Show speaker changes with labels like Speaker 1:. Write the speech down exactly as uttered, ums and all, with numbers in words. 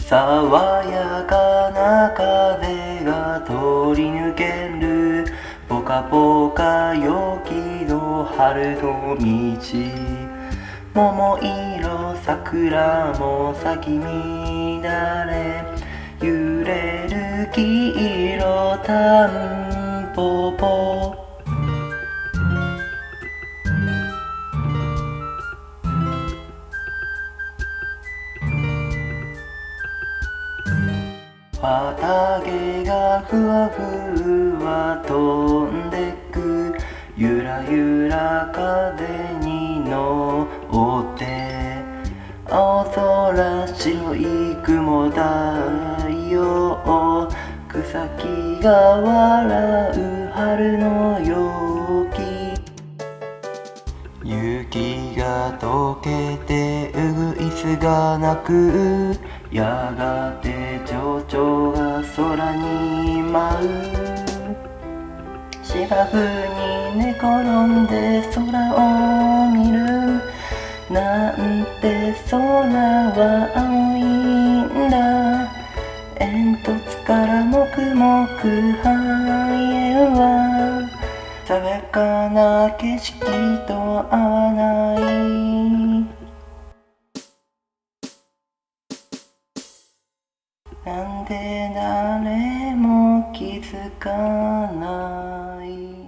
Speaker 1: 爽やかな風が通り抜けるポカポカ陽気の春の道。桃色桜も咲き乱れ揺れる黄色タンポポ。綿毛がふわふわ飛んでくゆらゆら風に乗って青空白い雲太陽草木が笑う春の陽気。雪が溶けてうぐいすが鳴くやがて蝶々が空に舞う。芝生に寝転んで空を見るなんて空は青いんだ。煙突からもくもく生えは爽やかな景色と合わない。なんで誰も気づかない。